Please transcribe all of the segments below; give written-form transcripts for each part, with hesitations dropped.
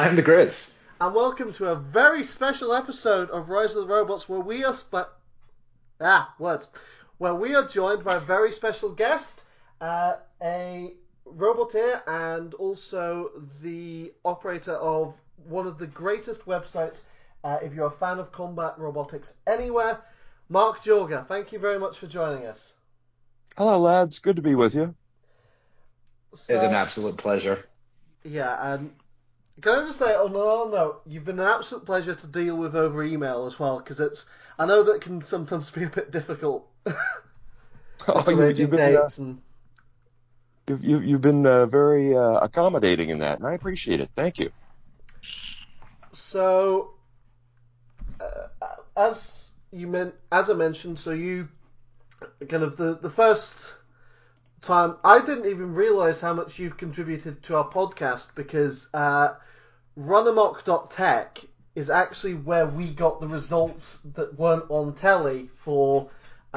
I'm the Grizz. And welcome to a very special episode of Rise of the Robots where we are where we are joined by a very special guest, a roboteer and also the operator of one of the greatest websites if you're a fan of combat robotics anywhere, Mark Jorga. Thank you very much for joining us. Hello, lads. Good to be with you. It's an absolute pleasure. Yeah, and can I just say, on another note, you've been an absolute pleasure to deal with over email as well, because I know that can sometimes be a bit difficult. You've been very accommodating in that, and I appreciate it. Thank you. So, as I mentioned, so you kind of the first time I didn't even realize how much you've contributed to our podcast, because Runamok.tech is actually where we got the results that weren't on telly for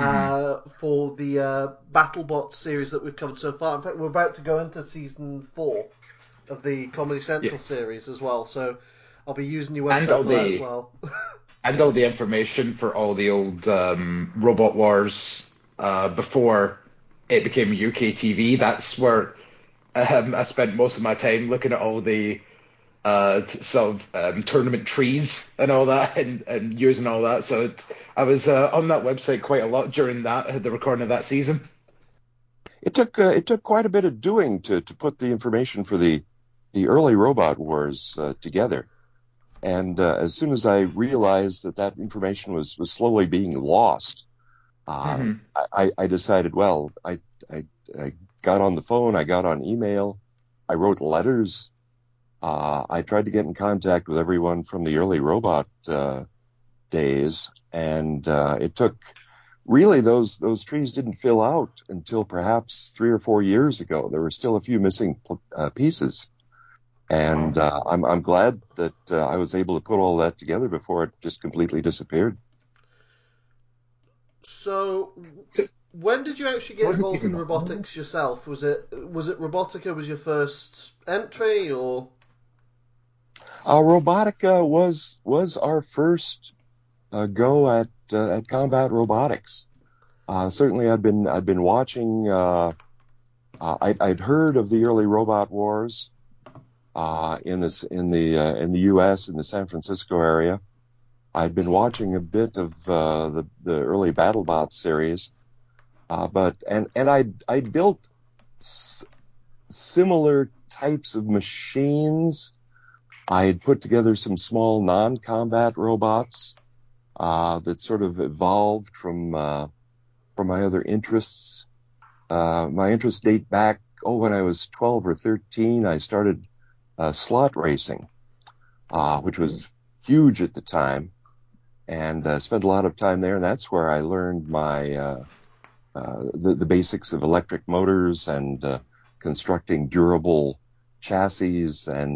the BattleBots series that we've covered so far. In fact, we're about to go into season 4 of the Comedy Central series as well, so I'll be using your website for that as well. And all the information for all the old Robot Wars before it became UK TV. That's where I spent most of my time looking at all the tournament trees and all that, and using all that. So I was on that website quite a lot during the recording of that season. It took quite a bit of doing to put the information for the early Robot Wars together. And as soon as I realized that information was slowly being lost, I decided, well, I got on the phone, I got on email, I wrote letters. I tried to get in contact with everyone from the early robot days, and it took really those trees didn't fill out until perhaps 3 or 4 years ago. There were still a few missing pieces, and I'm glad that I was able to put all that together before it just completely disappeared. So, when did you actually get involved in robotics yourself? Was it Robotica was your first entry, or? Robotica was our first go at combat robotics. Certainly, I'd been watching. I'd heard of the early Robot Wars in the U.S. in the San Francisco area. I'd been watching a bit of the early BattleBots series, but I built similar types of machines. I had put together some small non-combat robots that sort of evolved from my other interests. My interests date back, when I was 12 or 13, I started slot racing, which was huge at the time, and spent a lot of time there, and that's where I learned my the basics of electric motors and constructing durable chassis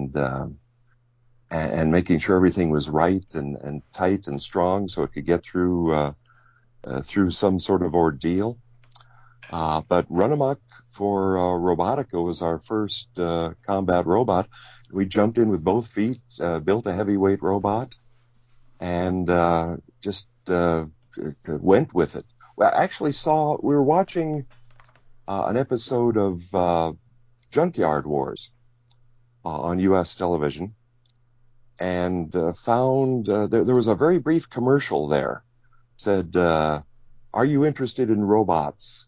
and making sure everything was right and tight and strong so it could get through some sort of ordeal. But Runamok for Robotica was our first combat robot. We jumped in with both feet, built a heavyweight robot, and just went with it. We actually we were watching an episode of Junkyard Wars on U.S. television, and found there was a very brief commercial there. It said, "Are you interested in robots?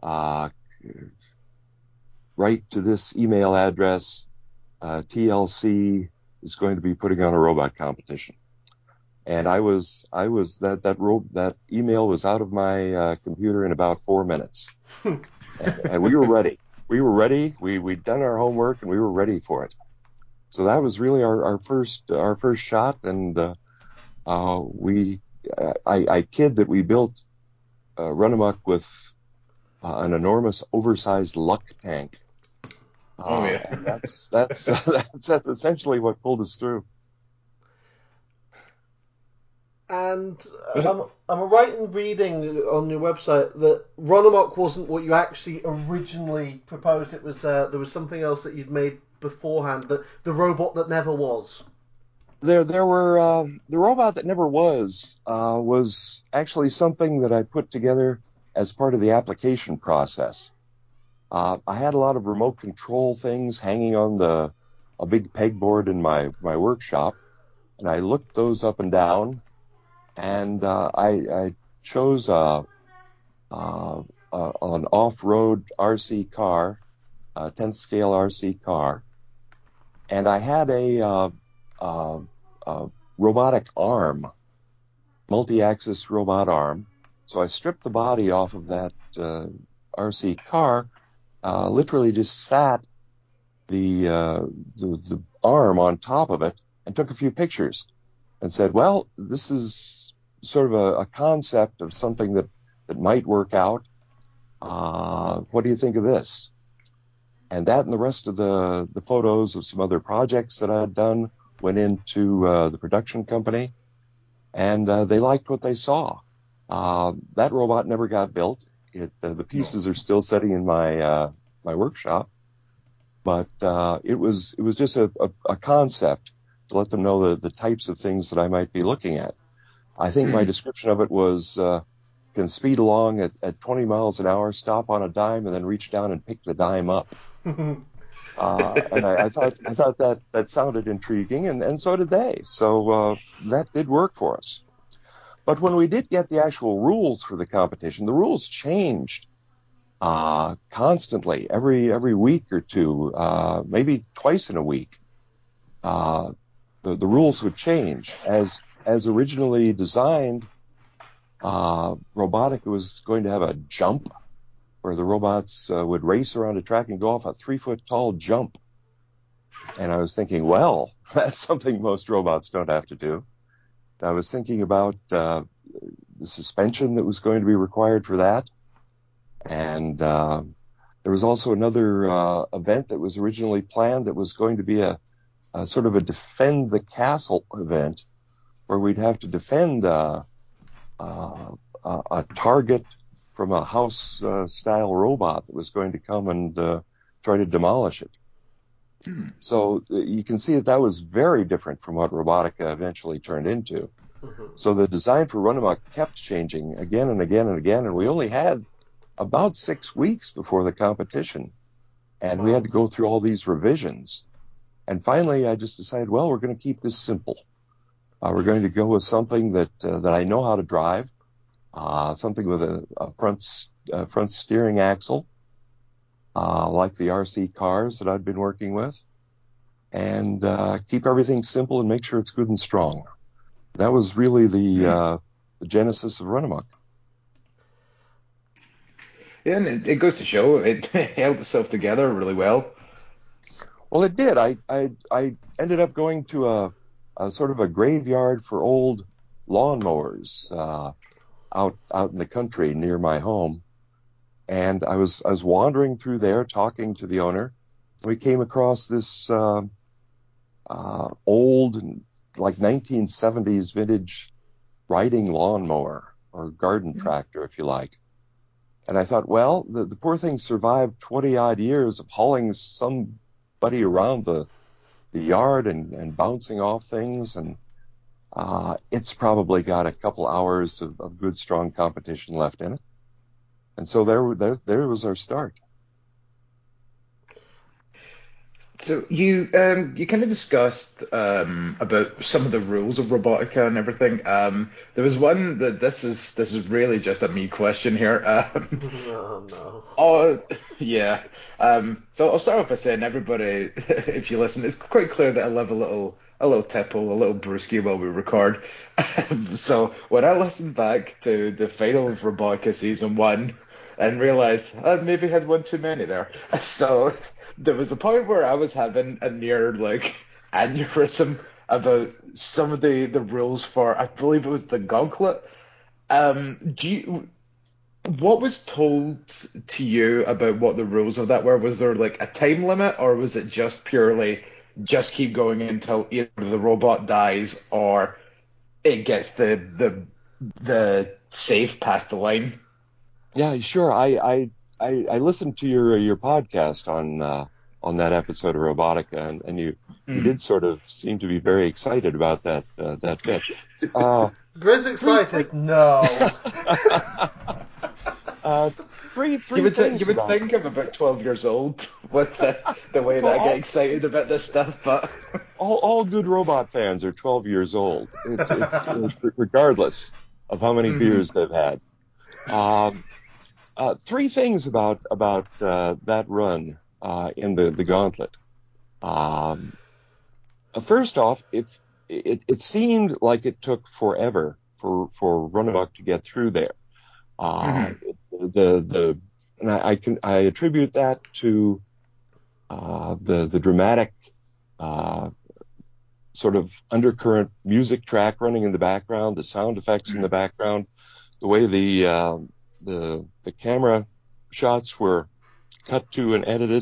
Write to this email address. TLC is going to be putting on a robot competition." And that email was out of my computer in about 4 minutes, and we were ready. We'd done our homework, and we were ready for it. So that was really our first shot, and I kid that we built Runamok with an enormous, oversized luck tank. And that's essentially what pulled us through. And I'm right in reading on your website that Runamok wasn't what you actually originally proposed. It was there was something else that you'd made beforehand, the robot that never was? There were the robot that never was actually something that I put together as part of the application process. I had a lot of remote control things hanging on a big pegboard in my workshop, and I looked those up and down, and I chose an off-road RC car, a 10th scale RC car, and I had a robotic arm, multi-axis robot arm. So I stripped the body off of that RC car, literally just sat the arm on top of it and took a few pictures and said, well, this is sort of a concept of something that might work out. What do you think of this? And that and the rest of the photos of some other projects that I had done went into the production company, and they liked what they saw. That robot never got built. The pieces are still sitting in my workshop, but it was just a concept to let them know the types of things that I might be looking at. I think my description of it was can speed along at 20 miles an hour, stop on a dime, and then reach down and pick the dime up. And I thought that sounded intriguing, and so did they. So that did work for us. But when we did get the actual rules for the competition, the rules changed constantly, every week or two, maybe twice in a week. The rules would change. As originally designed, Robotica was going to have a jump where the robots would race around a track and go off a 3-foot tall jump. And I was thinking, well, that's something most robots don't have to do. I was thinking about the suspension that was going to be required for that. And there was also another event that was originally planned that was going to be a sort of a defend the castle event where we'd have to defend a target from a house-style robot that was going to come and try to demolish it. So you can see that was very different from what Robotica eventually turned into. So the design for Runamuck kept changing again and again and again, and we only had about 6 weeks before the competition, and we had to go through all these revisions. And finally, I just decided, well, we're going to keep this simple. We're going to go with something that I know how to drive, something with a front steering axle, like the RC cars that I've been working with, and keep everything simple and make sure it's good and strong. That was really the genesis of Runamuck. Yeah, and it goes to show it held itself together really well. Well, it did. I ended up going to a sort of a graveyard for old lawnmowers out in the country near my home, and I was wandering through there talking to the owner. We came across this old, like 1970s vintage riding lawnmower or garden tractor, if you like. And I thought, well, the poor thing survived 20 odd years of hauling somebody around the yard and bouncing off things, and it's probably got a couple hours of good, strong competition left in it. And so there was our start. So you kind of discussed about some of the rules of Robotica and everything. There was one that this is really just a me question here. Oh no. Oh yeah. So I'll start off by saying everybody, if you listen, it's quite clear that I live a little tipple, a little brewski while we record. So when I listened back to the final of Robotica season 1 and realized I maybe had one too many there, so there was a point where I was having a near aneurysm about some of the rules for, I believe it was the Gauntlet. What was told to you about what the rules of that were? Was there like a time limit, or was it just purely just keep going until either the robot dies or it gets the safe past the line? Yeah, sure. I listened to your podcast on on that episode of Robotica, and you did sort of seem to be very excited about that bit. Grizz excited? No. Three You would, things you would about think I'm about 12 years old with the way that I get excited about this stuff, but all good robot fans are 12 years old. It's regardless of how many beers they've had. Three things about that run in the Gauntlet. First off, it seemed like it took forever for Runabuck to get through there. And I attribute that to the dramatic sort of undercurrent music track running in the background, the sound effects in the background, the way the camera shots were cut to and edited,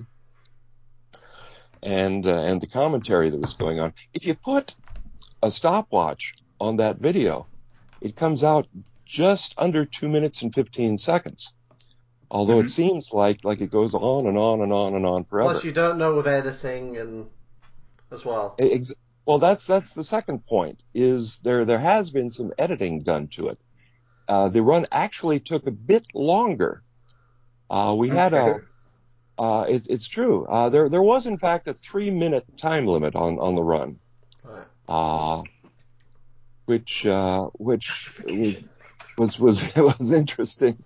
and the commentary that was going on. If you put a stopwatch on that video, it comes out just under 2 minutes and 15 seconds. Although it seems like it goes on and on and on and on forever. Plus, you don't know with editing and as well. Well, that's the second point. Is there has been some editing done to it. The run actually took a bit longer. We had it's true. There was in fact a 3-minute time limit on the run, which was interesting.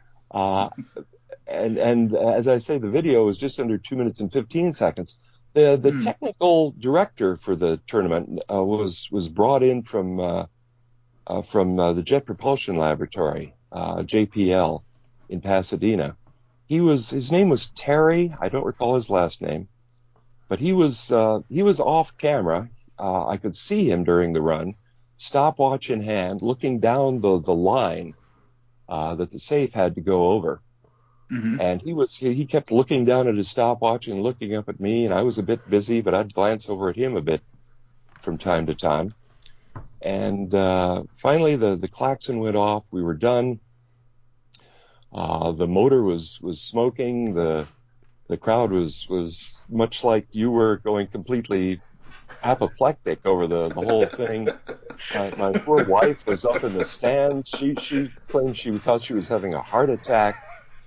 And as I say, the video was just under 2 minutes and 15 seconds. The technical director for the tournament was brought in from the Jet Propulsion Laboratory, JPL, in Pasadena. His name was Terry. I don't recall his last name, but he was off camera. I could see him during the run, stopwatch in hand, looking down the line that the safe had to go over. And he kept looking down at his stopwatch and looking up at me, and I was a bit busy, but I'd glance over at him a bit from time to time. And finally the klaxon went off. We were done. The motor was smoking. The crowd was much like you were, going completely apoplectic over the whole thing. My poor wife was up in the stands. She claimed she thought she was having a heart attack.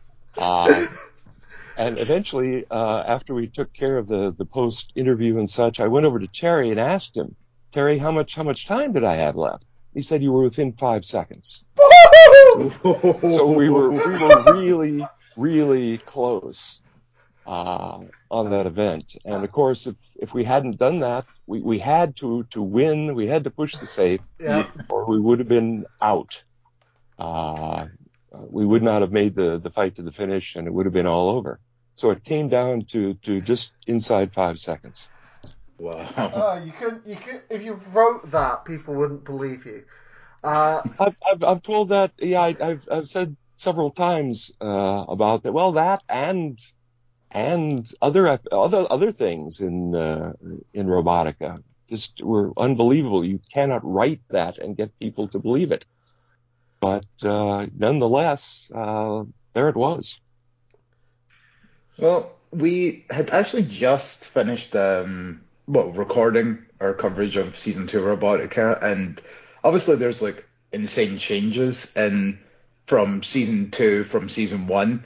And eventually, after we took care of the post interview and such, I went over to Terry and asked him, Terry, how much time did I have left? He said you were within 5 seconds. So we were really, really close on that event. And of course, if we hadn't done that, we had to win. We had to push the safe, or we would have been out. We would not have made the fight to the finish, and it would have been all over. So it came down to just inside 5 seconds. Wow. Oh, you could if you wrote that, people wouldn't believe you. I've told that. Yeah, I've said several times about that. Well, that and other things in Robotica just were unbelievable. You cannot write that and get people to believe it. But nonetheless, there it was. Well, we had actually just finished recording our coverage of season 2 of Robotica, and obviously there's like insane changes from season 1.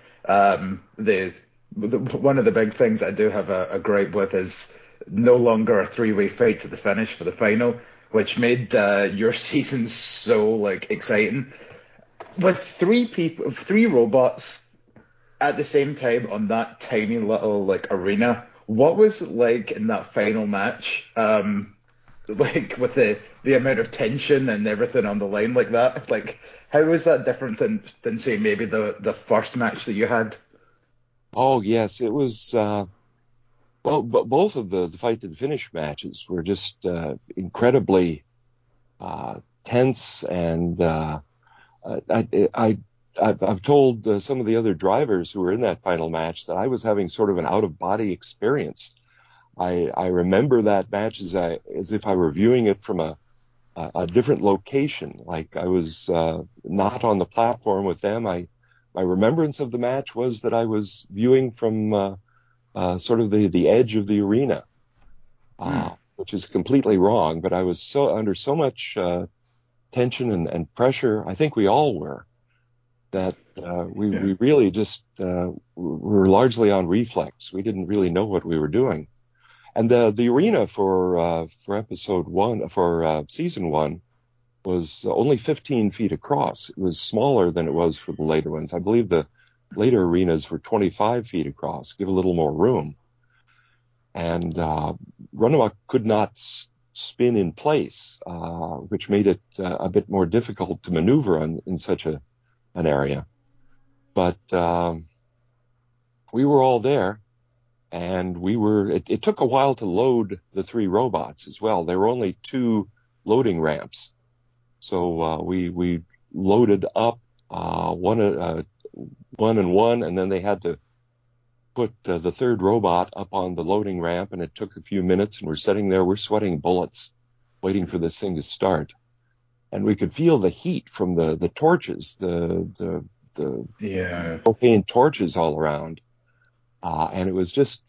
One of the big things I do have a gripe with is no longer a 3-way fight to the finish for the final, which made your season so like exciting. With 3 robots at the same time on that tiny little like arena, what was it like in that final match? Like with the amount of tension and everything on the line like that. Like, how was that different than say maybe the first match that you had? Oh yes, it was. Well, both of the fight to the finish matches were just incredibly tense, and I've told some of the other drivers who were in that final match that I was having sort of an out-of-body experience. I remember that match as if I were viewing it from a different location, like I was not on the platform with them. My remembrance of the match was that I was viewing from sort of the edge of the arena, which is completely wrong. But I was under so much tension and pressure. I think we all were. That we really just were largely on reflex. We didn't really know what we were doing. And the arena for episode 1 for season 1 was only 15 feet across. It was smaller than it was for the later ones. I believe the later arenas were 25 feet across, give a little more room. And Runamuck could not spin in place, which made it a bit more difficult to maneuver in such an area. But we were all there, and it took a while to load the 3 robots as well. There were only 2 loading ramps. So we loaded up one and one, and then they had to put the 3rd robot up on the loading ramp, and it took a few minutes, and we're sitting there, we're sweating bullets, waiting for this thing to start. And we could feel the heat from the torches, the propane torches all around. And it was just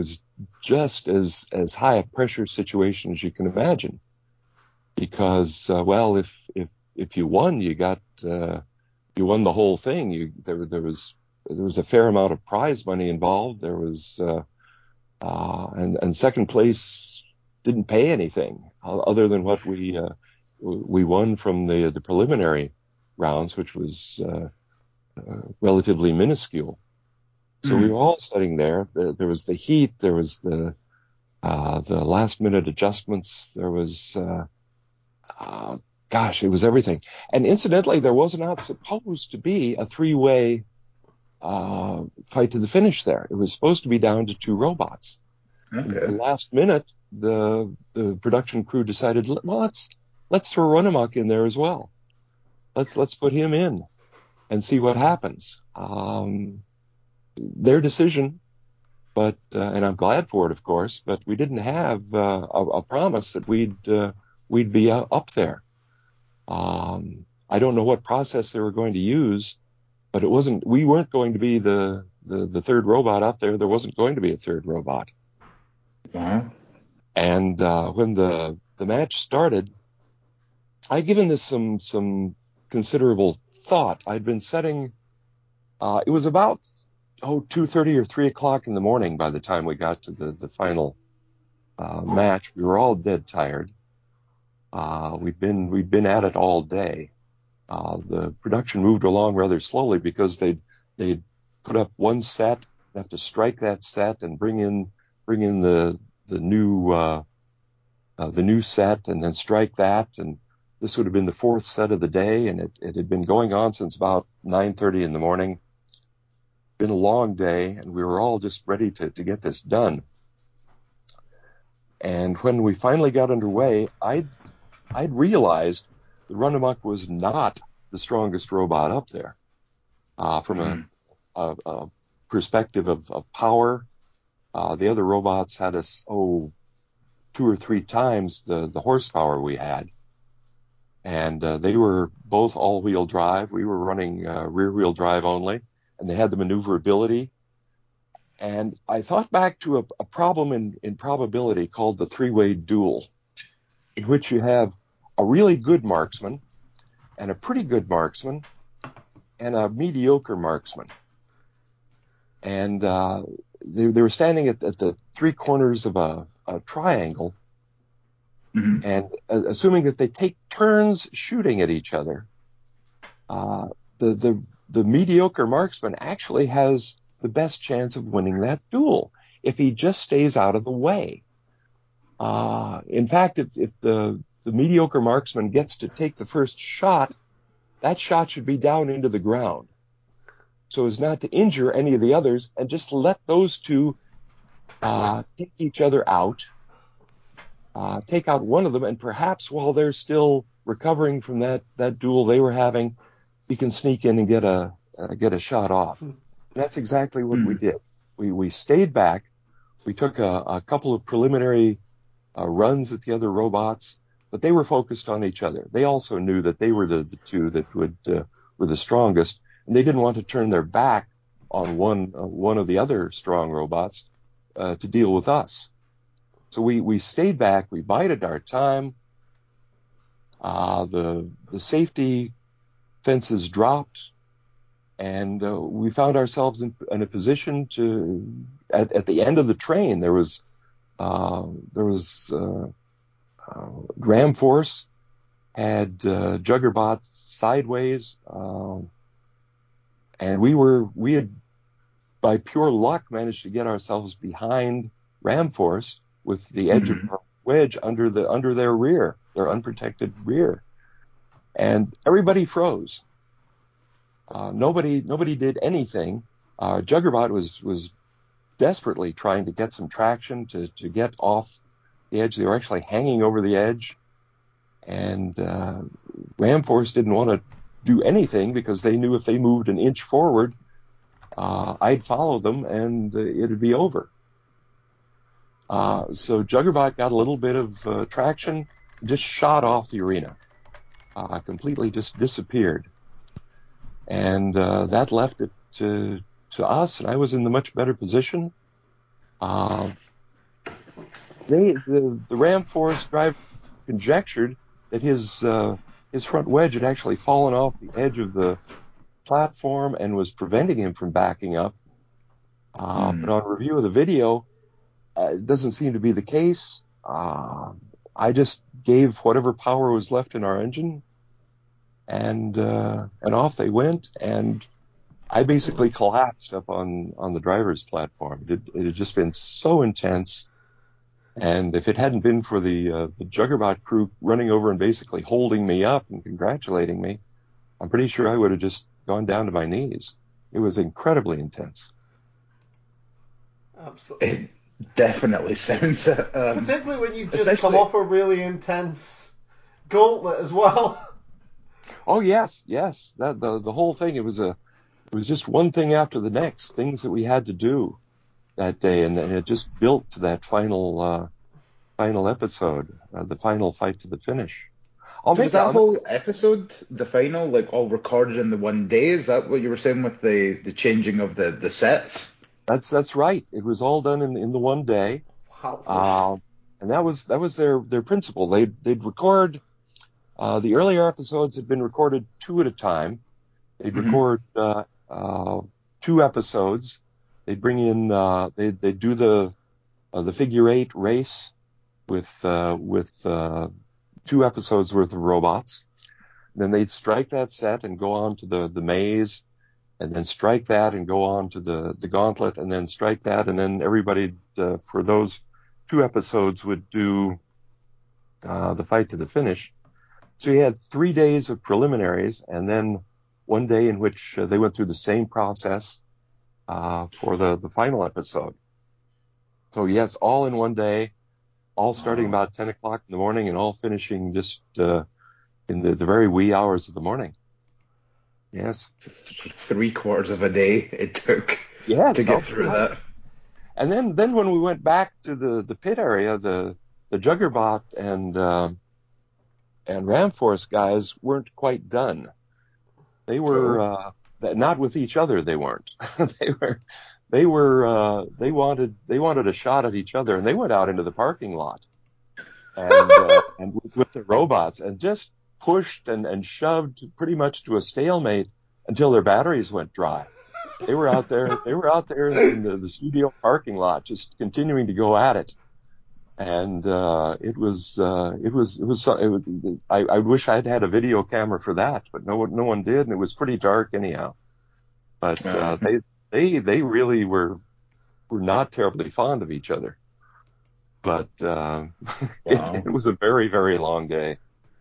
as high a pressure situation as you can imagine. Because, if you won, you won the whole thing. There was a fair amount of prize money involved. There was, and second place didn't pay anything other than what we won from the preliminary rounds, which was relatively minuscule. So we were all sitting there. There was the heat. There was the last minute adjustments. There was, it was everything. And incidentally, there was not supposed to be a 3-way fight to the finish there. It was supposed to be down to 2 robots. Okay. At the last minute, the production crew decided, well, let's throw Runamuck in there as well. Let's put him in and see what happens. Their decision, but and I'm glad for it, of course. But we didn't have a promise that we'd be up there. I don't know what process they were going to use, but we weren't going to be the 3rd robot up there. There wasn't going to be a 3rd robot. Uh-huh. And when the match started, I'd given this some considerable thought. I'd been setting. It was about 2:30 or 3 o'clock in the morning by the time we got to the final match. We were all dead tired. We'd been at it all day. The production moved along rather slowly because they'd put up one set, have to strike that set and bring in the new set, and then strike that, and this would have been the 4th set of the day, and it had been going on since about 9:30 in the morning. Been a long day, and we were all just ready to get this done. And when we finally got underway, I'd realized the Runamuck was not the strongest robot up there. From a perspective of power, the other robots had us 2 or 3 times the horsepower we had. And they were both all-wheel drive. We were running rear-wheel drive only, and they had the maneuverability. And I thought back to a problem in probability called the 3-way duel, in which you have a really good marksman and a pretty good marksman and a mediocre marksman. And they were standing at the 3 corners of a triangle, and assuming that they take turns shooting at each other, the mediocre marksman actually has the best chance of winning that duel if he just stays out of the way. In fact, if the mediocre marksman gets to take the first shot, that shot should be down into the ground, so as not to injure any of the others, and just let those 2 take each other out, take out one of them, and perhaps while they're still recovering from that duel they were having, he can sneak in and get a shot off. And that's exactly what we did. We stayed back. We took a couple of preliminary runs at the other robots, but they were focused on each other. They also knew that they were the 2 that were the strongest, and they didn't want to turn their back on one of the other strong robots to deal with us. So we stayed back. We bided our time. The safety fences dropped, and we found ourselves in a position to at the end of the train. There was Ram Force had Juggerbot sideways, and we had by pure luck managed to get ourselves behind Ram Force with the edge of our wedge under their rear, their unprotected rear, and everybody froze. Nobody did anything. Juggerbot was desperately trying to get some traction to get off the edge. They were actually hanging over the edge, and Ram Force didn't want to do anything because they knew if they moved an inch forward, I'd follow them and it'd be over. So Juggerbot got a little bit of traction, just shot off the arena, completely just disappeared. And that left it to us, and I was in the much better position. The Ram Force driver conjectured that his front wedge had actually fallen off the edge of the platform and was preventing him from backing up. But on review of the video, it doesn't seem to be the case. I just gave whatever power was left in our engine, and off they went, and I basically collapsed up on the driver's platform. It had just been so intense, and if it hadn't been for the Juggerbot crew running over and basically holding me up and congratulating me, I'm pretty sure I would have just gone down to my knees. It was incredibly intense. Absolutely. It definitely sounds. Particularly when you've just come off a really intense gauntlet as well. Oh yes. That the whole thing. It was just one thing after the next. Things that we had to do that day, and it just built to that final episode, the final fight to the finish. Was that whole episode, the final, like all recorded in the one day? Is that what you were saying with the changing of the sets? That's right. It was all done in the one day. Wow. And that was their principle. They'd record. The earlier episodes had been recorded 2 at a time. They'd record 2 episodes. They'd bring in. They'd do the figure 8 race with 2 episodes worth of robots. Then they'd strike that set and go on to the maze, and then strike that and go on to the gauntlet, and then strike that, and then everybody for those 2 episodes would do the fight to the finish. So you had 3 days of preliminaries, and then 1 day in which they went through the same process for the final episode. So yes, all in 1 day, all starting about 10 o'clock in the morning and all finishing just in the very wee hours of the morning. Yes. 3/4 of a day it took to get through that. And then when we went back to the pit area, the Juggerbot and Ram Force guys weren't quite done. They were not with each other. They weren't. They wanted a shot at each other, and they went out into the parking lot and with the robots and just pushed and shoved pretty much to a stalemate until their batteries went dry. They were out there in the studio parking lot, just continuing to go at it. And it was. I wish I had a video camera for that, but no one did, and it was pretty dark anyhow. But they really were not terribly fond of each other. But it was a very, very long day.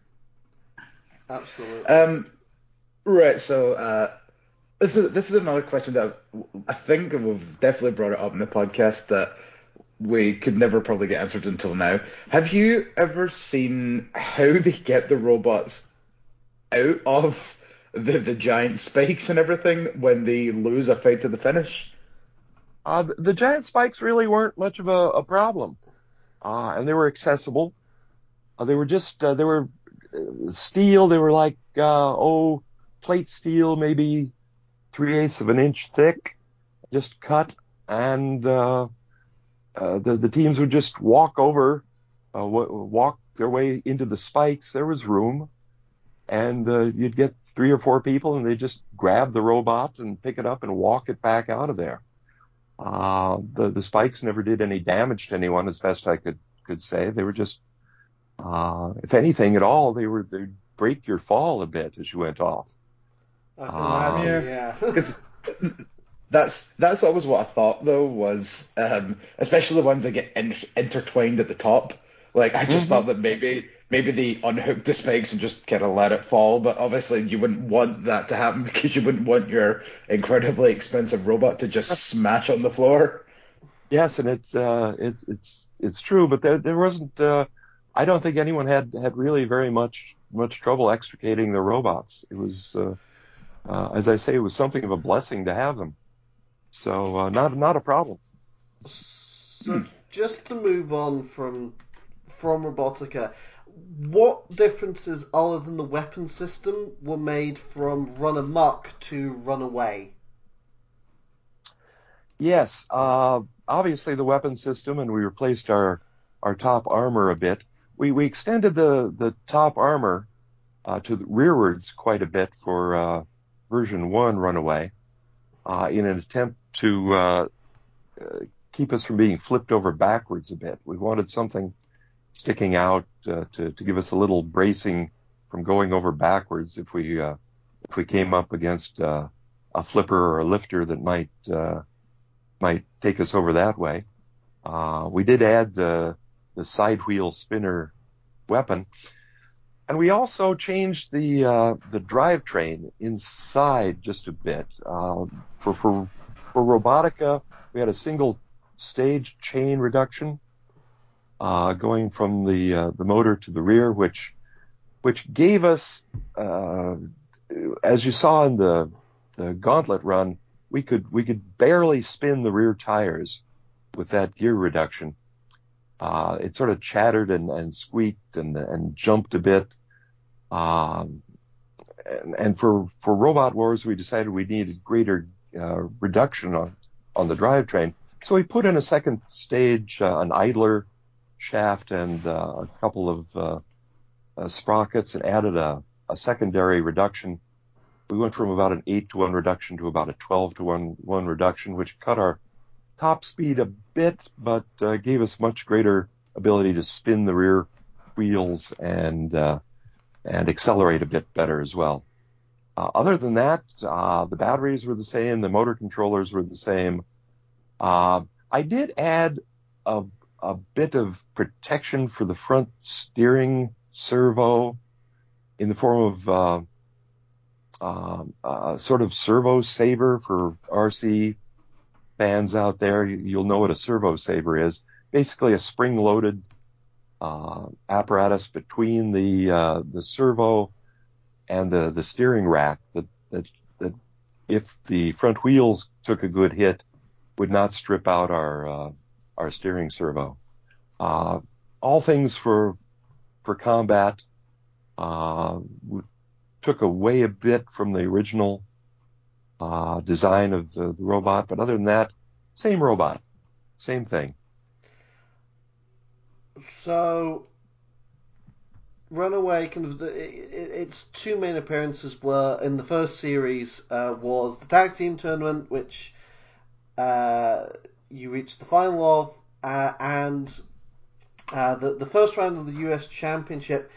Absolutely. Right. So this is another question that I think we've definitely brought it up in the podcast that we could never probably get answered until now. Have you ever seen how they get the robots out of the giant spikes and everything when they lose a fight to the finish? The giant spikes really weren't much of a problem, and they were accessible. They were just they were steel. They were like plate steel, maybe 3/8 of an inch thick, just cut, and the teams would just walk their way into the spikes. There was room, and you'd get 3 or 4 people, and they just grab the robot and pick it up and walk it back out of there. The spikes never did any damage to anyone, as best I could say. They were just, if anything at all, they'd break your fall a bit as you went off. I can imagine, yeah. Because that's always what I thought, though, was especially the ones that get intertwined at the top. Like, I just thought that maybe they unhooked the spikes and just kind of let it fall, but obviously you wouldn't want that to happen because you wouldn't want your incredibly expensive robot to just smash on the floor. Yes, and it's true, but there wasn't. I don't think anyone had really very much trouble extricating the robots. It was, as I say, it was something of a blessing to have them. So not a problem. So just to move on from Robotica, what differences other than the weapon system were made from Run Amok to Run Away? Yes, obviously the weapon system, and we replaced our top armor a bit. We extended the top armor to the rearwards quite a bit for version 1 Runaway in an attempt to keep us from being flipped over backwards a bit. We wanted something sticking out to give us a little bracing from going over backwards if we came up against a flipper or a lifter that might take us over that way. We did add the side wheel spinner weapon, and we also changed the drivetrain inside just a bit. For Robotica, we had a single stage chain reduction going from the motor to the rear, which gave us, as you saw in the Gauntlet run, we could barely spin the rear tires with that gear reduction. It sort of chattered and squeaked and jumped a bit. And for Robot Wars, we decided we needed greater reduction on the drivetrain. So we put in a second stage, an idler shaft and a couple of sprockets, and added a secondary reduction. We went from about an 8-to-1 reduction to about a 12-to-1 reduction, which cut our top speed a bit, but gave us much greater ability to spin the rear wheels and accelerate a bit better as well. Other than that, the batteries were the same, the motor controllers were the same. I did add a bit of protection for the front steering servo in the form of sort of servo saver for RC fans out there. You'll know what a servo saver is. Basically a spring-loaded apparatus between the servo and the steering rack that if the front wheels took a good hit, would not strip out our steering servo. All things for combat. Took away a bit from the original design of the robot, but other than that, same robot, same thing. So, Runaway, its 2 main appearances were in the first series was the tag team tournament, which you reached the final of, and the first round of the US Championship.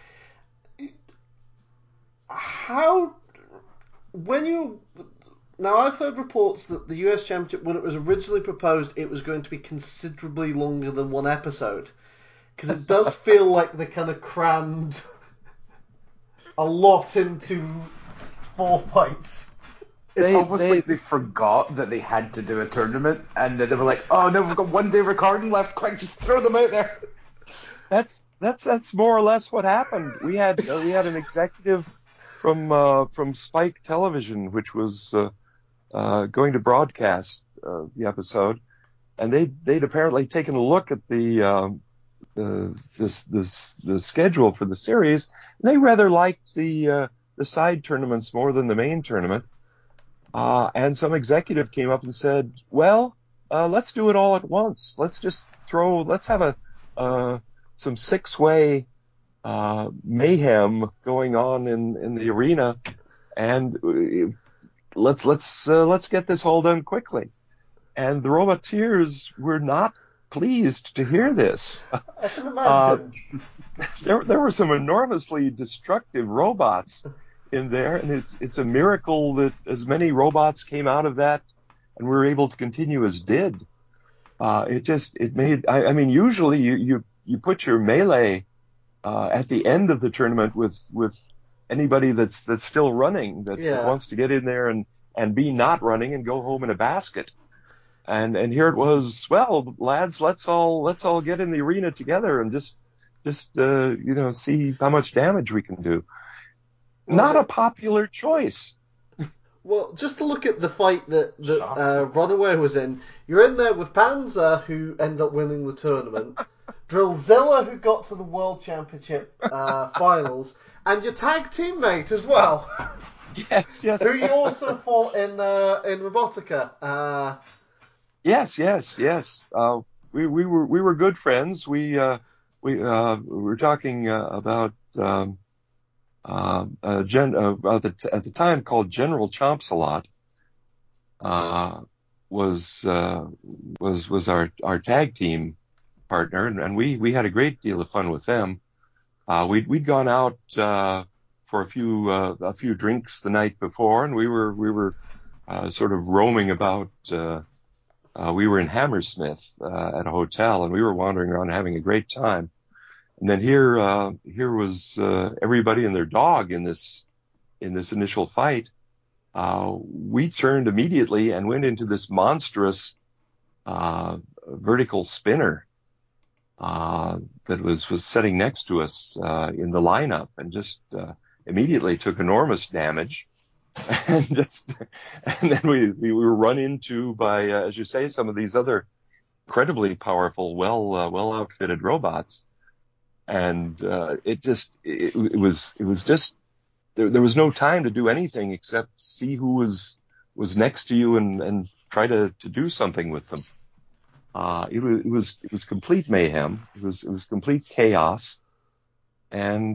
Now, I've heard reports that the US Championship, when it was originally proposed, it was going to be considerably longer than 1 episode. Because it does feel like they kind of crammed a lot into 4 fights. It's almost like they forgot that they had to do a tournament, and they were like, "Oh no, we've got 1 day recording left. Quick, just throw them out there." That's more or less what happened. We had an executive from Spike Television, which was going to broadcast the episode, and they'd apparently taken a look at the schedule for the series, and they rather liked the side tournaments more than the main tournament. And some executive came up and said, "Well, let's do it all at once. Let's have some six-way mayhem going on in the arena, and let's get this all done quickly. And the Roboteers were not pleased to hear this. I can imagine. There were some enormously destructive robots in there, and it's a miracle that as many robots came out of that and were able to continue as did. I mean, usually you put your melee at the end of the tournament with anybody that's still running that wants to get in there and be not running and go home in a basket. And here it was, well, lads, let's all get in the arena together and just see how much damage we can do. Well, not a popular choice. Well, just to look at the fight that Runaway was in, you're in there with Panzer, who ended up winning the tournament, Drillzilla, who got to the World Championship finals, and your tag teammate as well. Yes. Who you also fought in Robotica. Yes. We were good friends. We were talking about at the time called General Chomps-a-Lot, was our tag team partner, and we had a great deal of fun with them. We'd gone out for a few drinks the night before, and we were sort of roaming about. We were in Hammersmith at a hotel, and we were wandering around having a great time. And then here was everybody and their dog in this initial fight. We turned immediately and went into this monstrous vertical spinner that was sitting next to us in the lineup, and just immediately took enormous damage. And then we were run into by, as you say, some of these other incredibly powerful, well outfitted robots. And it was just there was no time to do anything except see who was next to you and try to do something with them. It was complete mayhem. It was complete chaos, and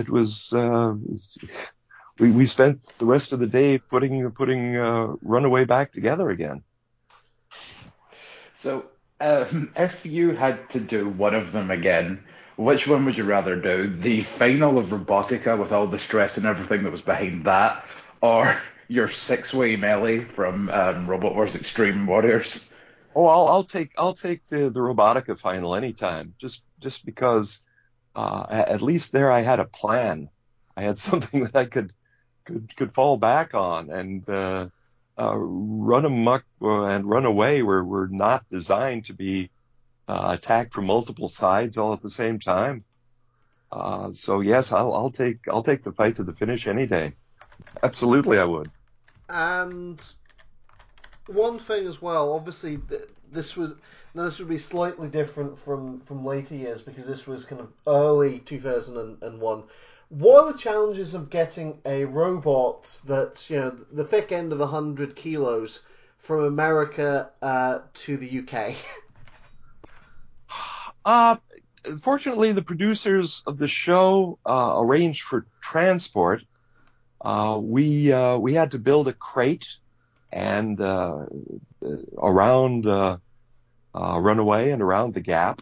we spent the rest of the day putting Runaway back together again. So, if you had to do one of them again, which one would you rather do? The final of Robotica with all the stress and everything that was behind that, or your six-way melee from Robot Wars Extreme Warriors? Oh, I'll take the Robotica final anytime. Just because at least there I had a plan. I had something that I could fall back on, and Run Amok and Run Away were not designed to be attacked from multiple sides all at the same time. So yes, I'll take the fight to the finish any day. Absolutely, I would. And one thing as well, obviously, this would be slightly different from later years, because this was kind of early 2001. What are the challenges of getting a robot that's, the thick end of 100 kilos from America to the UK? Fortunately, the producers of the show arranged for transport. We had to build a crate and around Runaway and around the Gap,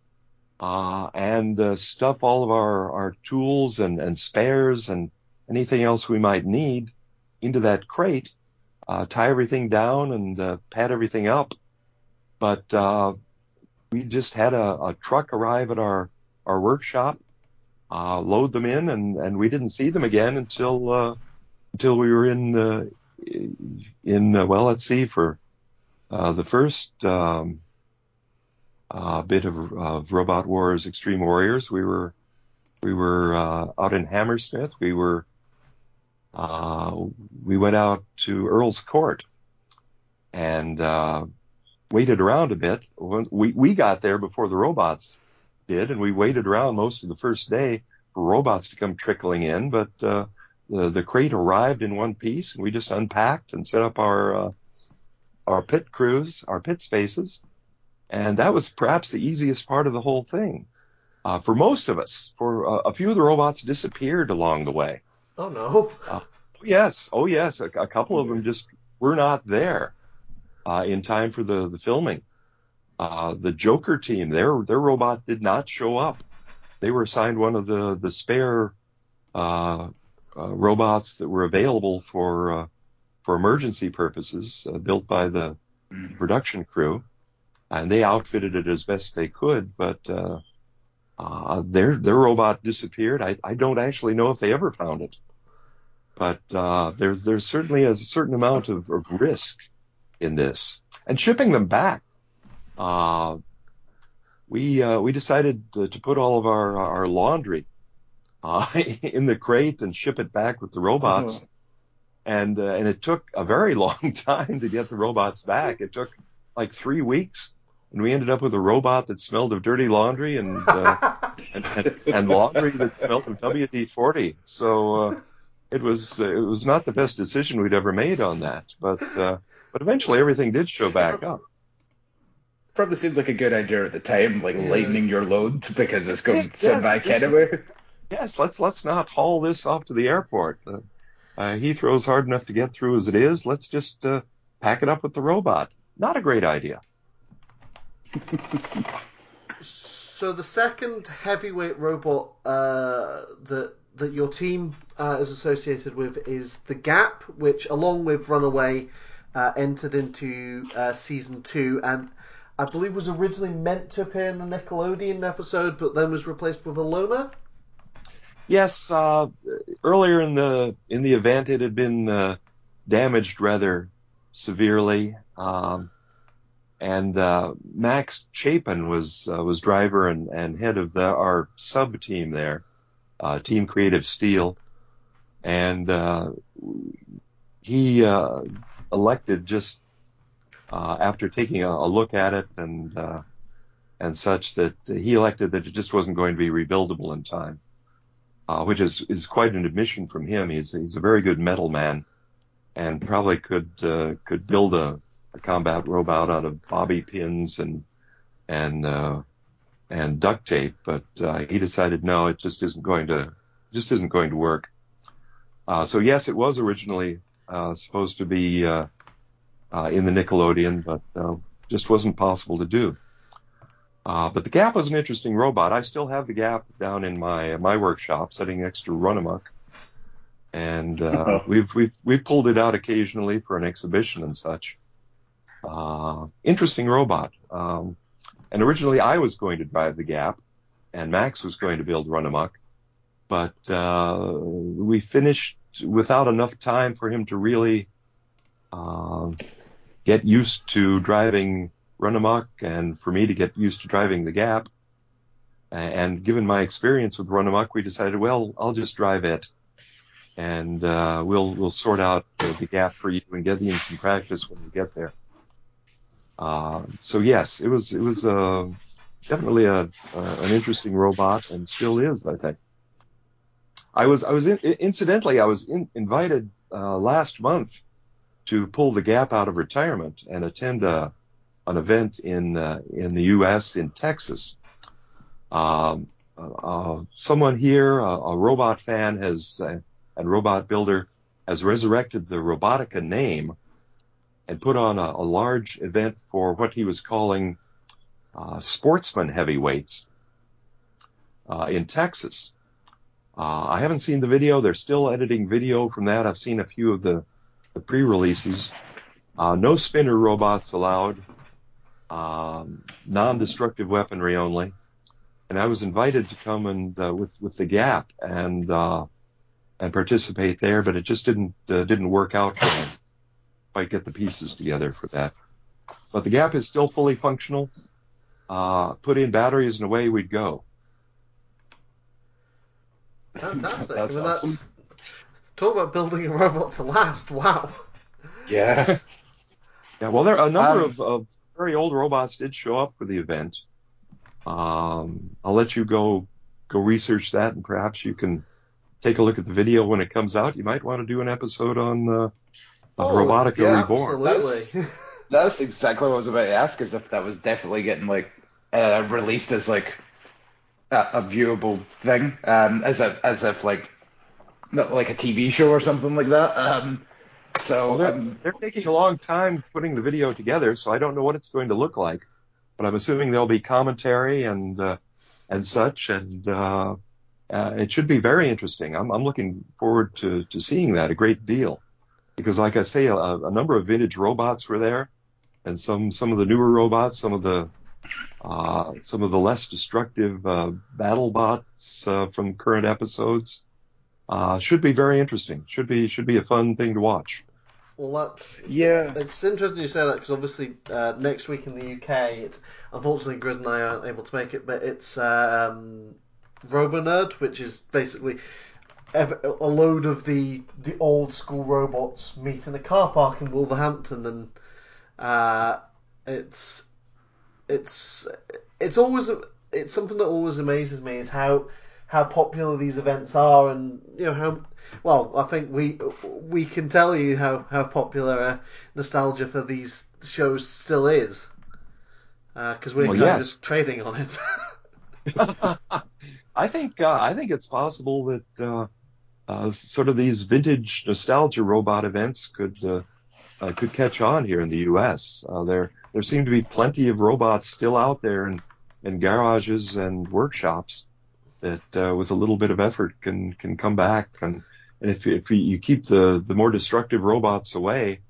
and stuff all of our tools and spares and anything else we might need into that crate, tie everything down and pad everything up. But we just had a truck arrive at our workshop, load them in, and we didn't see them again until we were in let's see, for the first bit of Robot Wars Extreme Warriors. We were out in Hammersmith. We went out to Earl's Court and waited around a bit. We got there before the robots did, and we waited around most of the first day for robots to come trickling in, but the crate arrived in one piece, and we just unpacked and set up our our pit crews, our pit spaces, and that was perhaps the easiest part of the whole thing. For most of us, for a few of the robots disappeared along the way. Oh no. Yes. A couple of them just were not there in time for the filming. The Joker team, their robot did not show up. They were assigned one of the spare robots that were available for emergency purposes, built by the production crew, and they outfitted it as best they could. But their robot disappeared. I don't actually know if they ever found it. But there's certainly a certain amount of risk in this. And shipping them back, we decided to put all of our laundry in the crate and ship it back with the robots. Uh-huh. And it took a very long time to get the robots back. It took like 3 weeks, and we ended up with a robot that smelled of dirty laundry and laundry that smelled of WD-40. So it was not the best decision we'd ever made on that. But eventually everything did show back up. Probably seemed like a good idea at the time, like lightening your load because it's going to send back anyway. Yes, let's not haul this off to the airport. Heathrow's hard enough to get through as it is. Let's just pack it up with the robot. Not a great idea. So the second heavyweight robot that your team is associated with is the Gap, which, along with Runaway, entered into season 2, and I believe was originally meant to appear in the Nickelodeon episode, but then was replaced with Alona. Yes, earlier in the event, it had been damaged rather severely, and Max Chapin was driver and head of our sub team there, Team Creative Steel, and he elected just after taking a look at it and such that he elected that it just wasn't going to be rebuildable in time. Which is quite an admission from him. He's a very good metal man, and probably could build a combat robot out of bobby pins and duct tape. But he decided no, it just isn't going to work. So yes, it was originally supposed to be in the Nickelodeon, but just wasn't possible to do. But the Gap was an interesting robot. I still have the Gap down in my workshop, sitting next to Runamuck, and we've pulled it out occasionally for an exhibition and such. Interesting robot. And originally I was going to drive the Gap, and Max was going to build Runamuck, but we finished without enough time for him to really get used to driving Runamuck, and for me to get used to driving the Gap. And given my experience with Runamuck, we decided, well, I'll just drive it, and we'll sort out the Gap for you and get you in some practice when we get there. So yes, it was definitely an interesting robot, and still is, I think. I was invited last month to pull the Gap out of retirement and attend an event in the U.S. in Texas. Someone here, a robot fan and robot builder, has resurrected the Robotica name and put on a large event for what he was calling sportsman heavyweights in Texas. I haven't seen the video. They're still editing video from that. I've seen a few of the pre-releases. No spinner robots allowed. Non-destructive weaponry only, and I was invited to come and with the Gap and participate there, but it just didn't work out for me. Quite get the pieces together for that. But the Gap is still fully functional. Put in batteries and away we'd go. Fantastic. That's awesome. Talk about building a robot to last. Wow. Yeah. Yeah. Well, there are a number of very old robots did show up for the event. I'll let you go research that, and perhaps you can take a look at the video when it comes out. You might want to do an episode on Robotica Reborn. Absolutely. That's exactly what I was about to ask, is if that was definitely getting like released as like a viewable thing, as if like not like a TV show or something like that. Well, So they're taking a long time putting the video together, so I don't know what it's going to look like. But I'm assuming there'll be commentary and such, and it should be very interesting. I'm looking forward to seeing that a great deal, because, like I say, a number of vintage robots were there, and some of the newer robots, some of the less destructive battle bots from current episodes. Should be very interesting. Should be a fun thing to watch. Well, that's yeah, it's interesting you say that because obviously next week in the UK, it's unfortunately Grid and I aren't able to make it, but it's RoboNerd, which is basically a load of the old school robots meet in a car park in Wolverhampton, and it's it's always it's something that always amazes me is how popular these events are, and how well I think we can tell you how popular nostalgia for these shows still is, because we're Well, kind yes. of trading on it. I think it's possible that sort of these vintage nostalgia robot events could catch on here in the U.S. There seem to be plenty of robots still out there in garages and workshops that with a little bit of effort can come back, and if you keep the more destructive robots away,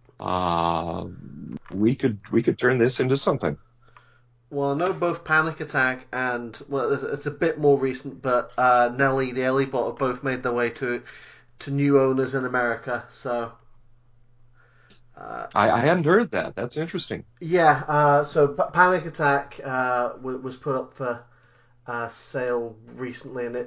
we could turn this into something. Well, I know both Panic Attack and, well, it's a bit more recent, but Nelly the Ellie Bot have both made their way to new owners in America. So I hadn't heard that. That's interesting. yeah, so Panic Attack was put up for sale recently, and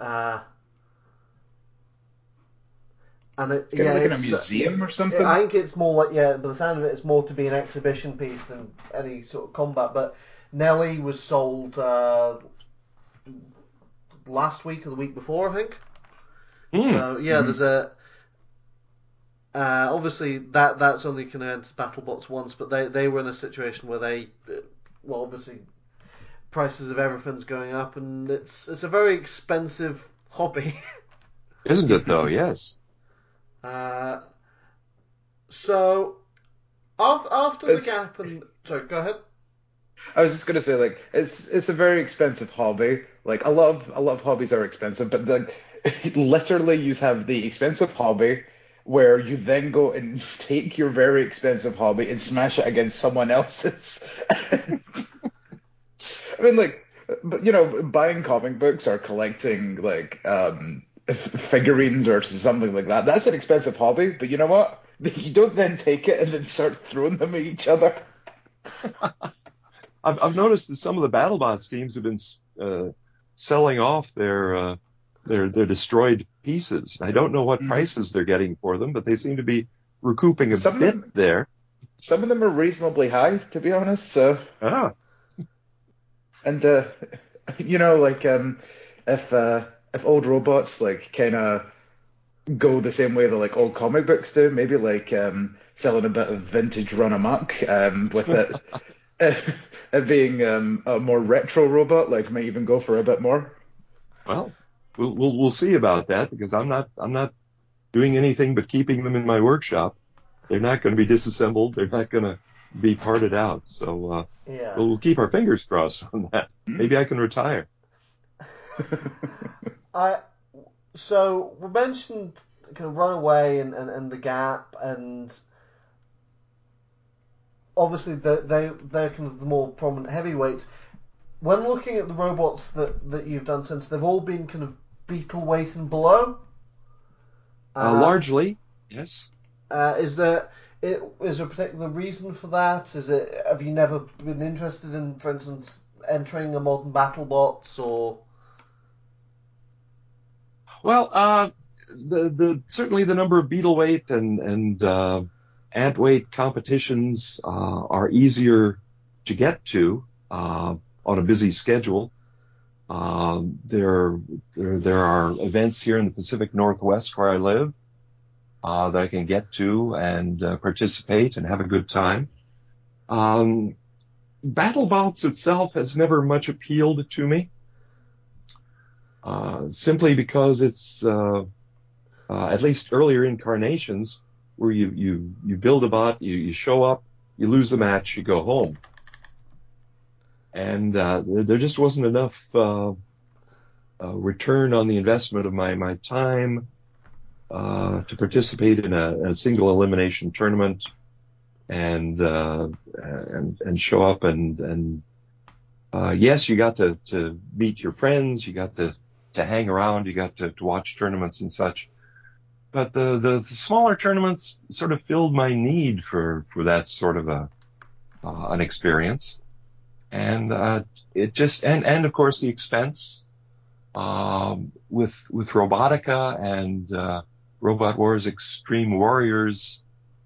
it's kind of like in a museum or something. I think it's more like, yeah, by the sound of it, it's more to be an exhibition piece than any sort of combat. But Nelly was sold last week or the week before, I think. So yeah, there's a obviously that's only connected to BattleBots once, but they were in a situation where well, obviously prices of everything's going up, and it's a very expensive hobby. Isn't it though? Yes. So after the gap, and sorry, go ahead. I was just gonna say, like, it's a very expensive hobby. Like, a lot of hobbies are expensive, but literally you have the expensive hobby where you then go and take your very expensive hobby and smash it against someone else's. I mean, like, but buying comic books or collecting like figurines or something like that, that's an expensive hobby. But you know what? You don't then take it and then start throwing them at each other. I've noticed that some of the BattleBots teams have been selling off their destroyed pieces. I don't know what prices they're getting for them, but they seem to be recouping a bit there. Some of them are reasonably high, to be honest. So, and like if old robots like kind of go the same way that like old comic books do, maybe like selling a bit of vintage run amok with it. It being a more retro robot, like might even go for a bit more. Well, we'll see about that, because I'm not doing anything but keeping them in my workshop. They're not going to be disassembled. They're not going to be parted out. So Yeah. we'll keep our fingers crossed on that. Maybe I can retire. So we mentioned kind of Runaway and the Gap, and obviously they're kind of the more prominent heavyweights. When looking at the robots that you've done since, they've all been kind of Beetle weight and below. Largely, yes. Is there a particular reason for that? Have you never been interested in, for instance, entering a modern BattleBots or? Well, certainly the number of Beetle weight and ant weight competitions are easier to get to on a busy schedule. There are events here in the Pacific Northwest where I live that I can get to and participate and have a good time. BattleBots itself has never much appealed to me, simply because it's at least earlier incarnations where you build a bot, you show up, you lose the match, you go home, and there just wasn't enough return on the investment of my time to participate in a single elimination tournament and show up and yes, you got to meet your friends, you got to hang around, you got to watch tournaments and such. But the smaller tournaments sort of filled my need for that sort of an experience, and it just and of course the expense with Robotica and Robot Wars Extreme Warriors,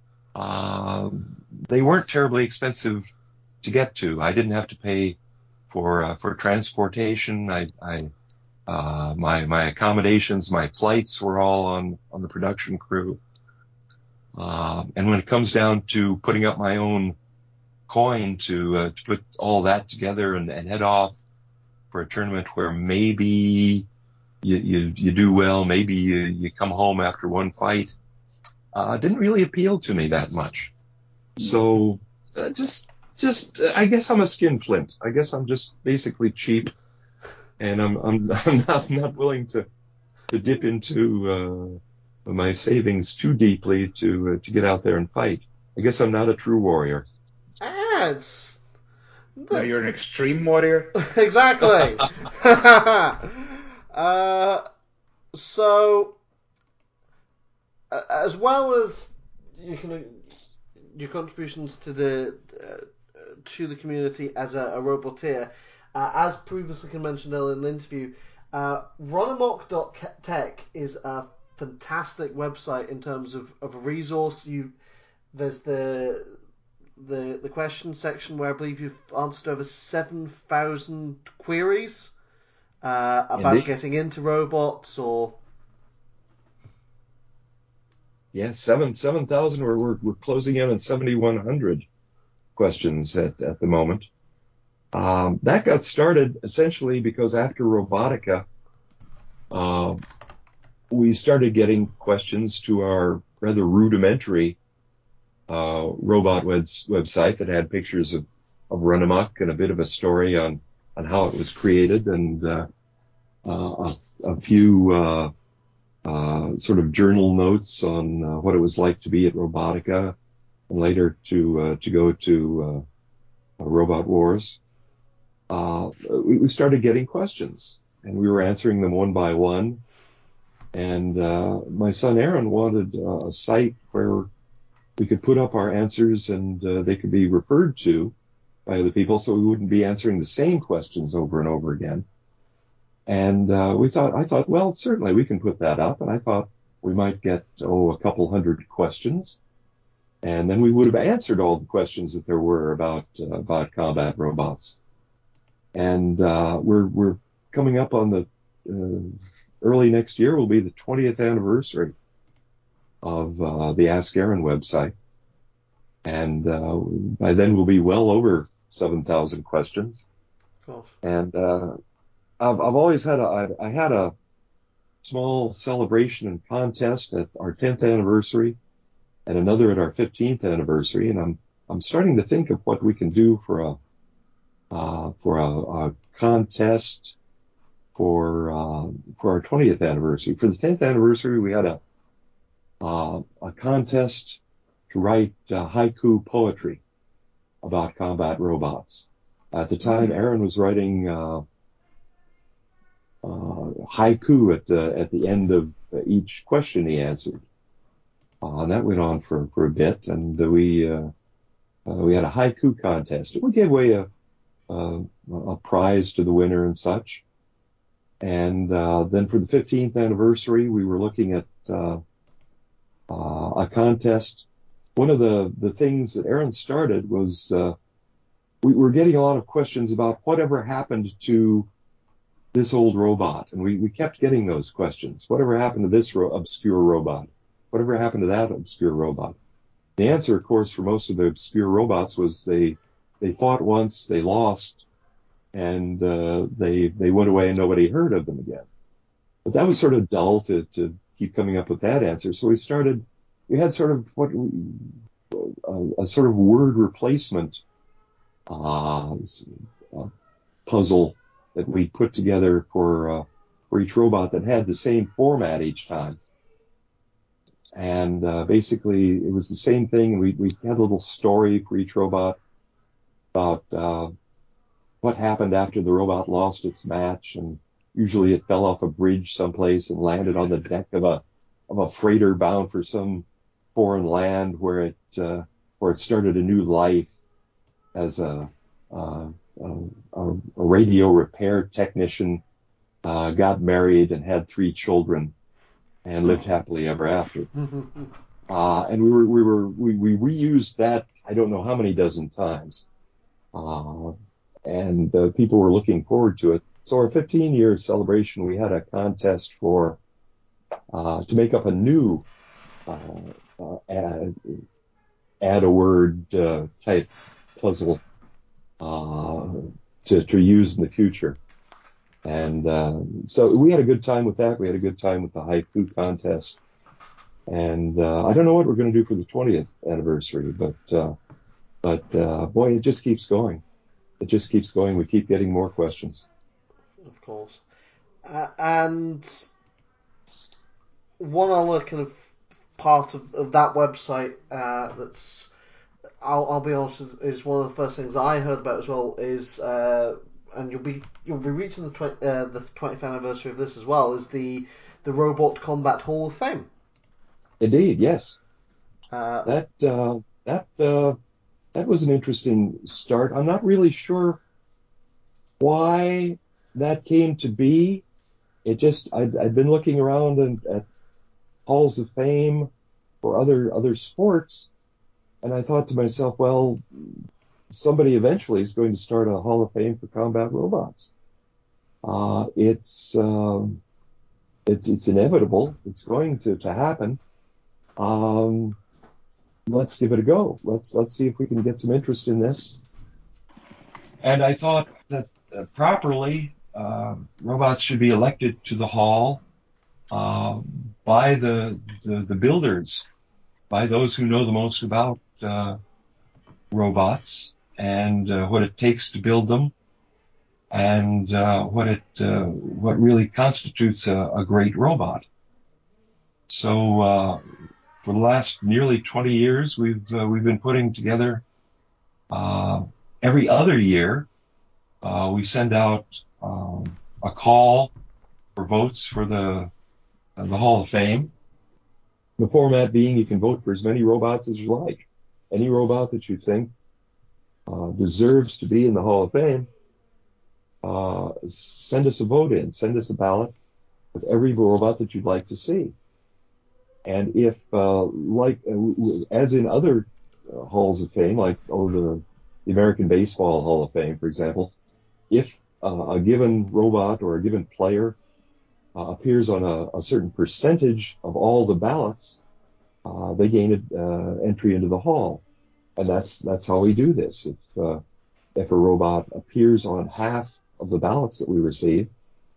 they weren't terribly expensive to get to. I didn't have to pay for transportation. My accommodations, my flights were all on the production crew. And when it comes down to putting up my own coin to put all that together and head off for a tournament where maybe you do well, maybe you come home after one fight, didn't really appeal to me that much. So just I guess I'm a skinflint. I guess I'm just basically cheap, and I'm not willing to dip into my savings too deeply to get out there and fight. I guess I'm not a true warrior. No, you're an extreme warrior. Exactly. So, as well as your contributions to the community as a roboteer, as previously mentioned earlier in the interview, Runamok.tech is a fantastic website in terms of a resource. There's the question section where I believe you've answered over 7,000 queries about Indeed. getting into robots or. Yes, 7,000. We're closing in on 7,100 questions at the moment. That got started essentially because after Robotica, we started getting questions to our rather rudimentary robot website that had pictures of Runamok and a bit of a story on how it was created, and a few sort of journal notes on what it was like to be at Robotica, and later to go to Robot Wars. We started getting questions, and we were answering them one by one. And my son Aaron wanted a site where we could put up our answers and they could be referred to by other people, so we wouldn't be answering the same questions over and over again. And I thought, well, certainly we can put that up. And I thought we might get, a couple hundred questions. And then we would have answered all the questions that there were about combat robots. And we're coming up on the early next year will be the 20th anniversary of the Ask Aaron website. And by then we'll be well over 7,000 questions. Gosh. And I've always had I had a small celebration and contest at our 10th anniversary and another at our 15th anniversary. And I'm starting to think of what we can do for a contest for our 20th anniversary. For the 10th anniversary, we had a contest to write haiku poetry about combat robots. At the time, Aaron was writing haiku at the end of each question he answered, and that went on for a bit. And we had a haiku contest. We gave away a prize to the winner and such. And then for the 15th anniversary, we were looking at a contest. One of the things that Aaron started was we were getting a lot of questions about whatever happened to this old robot. And we kept getting those questions. Whatever happened to this obscure robot? Whatever happened to that obscure robot? The answer, of course, for most of the obscure robots was they fought once, they lost, and they went away and nobody heard of them again. But that was sort of dull to keep coming up with that answer. So we had sort of a sort of word replacement puzzle that we put together for each robot that had the same format each time. And basically, it was the same thing. We had a little story for each robot about what happened after the robot lost its match, and usually it fell off a bridge someplace and landed on the deck of a freighter bound for some foreign land where it started a new life as a radio repair technician, got married and had 3 children and lived happily ever after. And we reused that I don't know how many dozen times, and people were looking forward to it. So our 15-year celebration, we had a contest to make up a new add a word type puzzle to use in the future. And so we had a good time with that. We had a good time with the haiku contest. And I don't know what we're going to do for the 20th anniversary, but boy, it just keeps going. It just keeps going. We keep getting more questions. Of course. And one other kind of part of that website that's, I'll be honest, is one of the first things I heard about as well is, and you'll be reaching the 20th anniversary of this as well, is the Robot Combat Hall of Fame. Indeed, yes. That was an interesting start. I'm not really sure why that came to be. It just I'd been looking around at halls of fame for other sports, and I thought to myself, well, somebody eventually is going to start a Hall of Fame for combat robots. It's inevitable. It's going to happen. Let's give it a go. Let's see if we can get some interest in this. And I thought that properly, robots should be elected to the hall by the builders, by those who know the most about robots and what it takes to build them, and what really constitutes a great robot. So for the last nearly 20 years, we've been putting together every other year. We send out a call for votes for the Hall of Fame. The format being you can vote for as many robots as you like. Any robot that you think deserves to be in the Hall of Fame, send us a vote in. Send us a ballot with every robot that you'd like to see. And if, as in other halls of fame, like the American Baseball Hall of Fame, for example, if a given robot or a given player appears on a certain percentage of all the ballots, they gain entry into the hall. And that's how we do this. If a robot appears on half of the ballots that we receive,